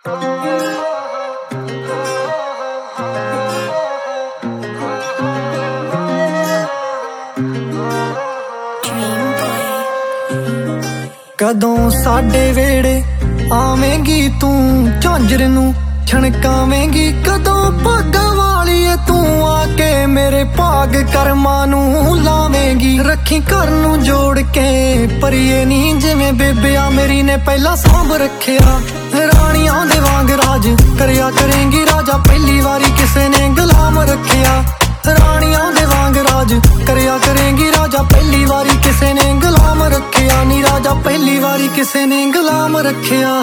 कदों साडे वेड़े आवेंगी तू झांझर नू छणकावेंगी, कदों भागा वालीए तू आके मेरे भाग कर्मां नू लावेंगी। रखी घर नू जोड़ के परिए नी जिवें बेबिया मेरी ने पहला सांभ रखिया। रानियां दे वांग राज करया करेंगी राजा, पहली वारी किसे ने गुलाम रखिया। रानियां दे वांग राज करया करेंगी राजा, पहली वारी किसे ने गुलाम रखिया। नी राजा पहली वारी किसे ने गुलाम रखिया।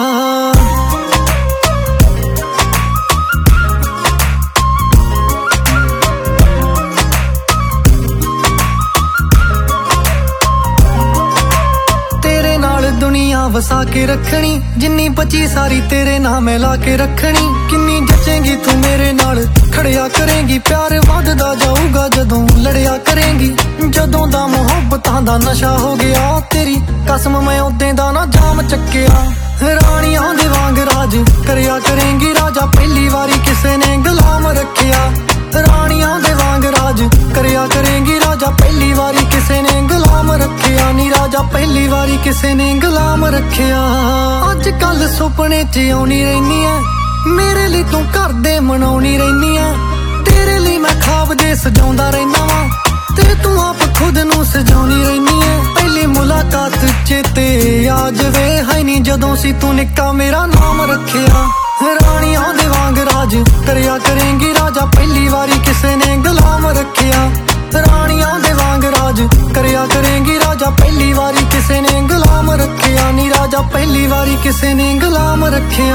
दुनिया वसा के रखनी, जिन्नी बची सारी तेरे नाम ला के रखनी। किन्नी जचेंगी तू मेरे नाल खड़िया करेंगी, प्यार वधदा जाऊगा जदों लड़िया करेंगी। जदों दा मुहब्बतां दा नशा हो गया, तेरी कसम मैं उदे दा ना जाम चक्किया। रानियां दे वांग राज करया करेंगी राजा, पहली वारी किसे ने गुलाम रखिया। रानियां दे वांग राज करया करेंगी राजा, पहली वारी किसे ने गुलाम रखिया। नी राजा पहली वारी किसे ने गुलाम रखिया। अज कल सुपने च आउनी रहनी है, मेरे लिए तू घर दे मनाउनी रहनी है। तेरे लिए मैं ख्वाब दे सजाउंदा रहना वा, ते तू आप खुद नू सजाउनी रहनी है। पहली मुलाकात चेते आ जावे है नी, जदों सी तू निक्का मेरा नाम रखिया। रानियां दे वांग राज करया करेंगी राजा, पहली वारी किसे ने गुलाम रखिया। रानियां दे वांग राज करया करेंगी राजा, पहली वारी किसे ने गुलाम रखिया। नी राजा पहली वारी किसे ने गुलाम रखिया।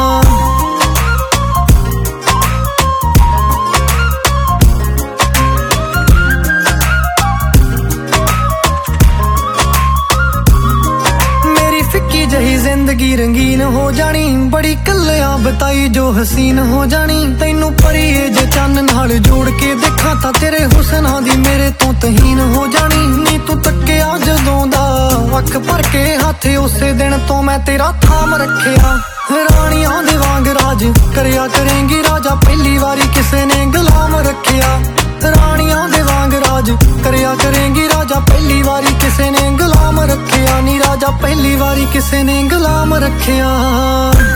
जही जिंदगी रंगीन हो जानी, बड़ी कलियां बताई जो हसीन हो जानी। तैनू परिए जे चन्न नाल जोड़ के देखा तां तेरे हुस्ना दी मेरे तो तहीन हो जानी। नी तू तक्किया जदों दा अख भर के हाथ, उसे दिन तो मैं तेरा थाम रखिया। रानियां दे वांग राज करया करेंगी राजा, पहली वारी किसे ने गुलाम रखिया। रानियां दे वांग राज करया करेंगी राजा, पहली वारी किसे ने गुलाम रखिया। नी राजा पहली वारी किसे ने गुलाम रखिया।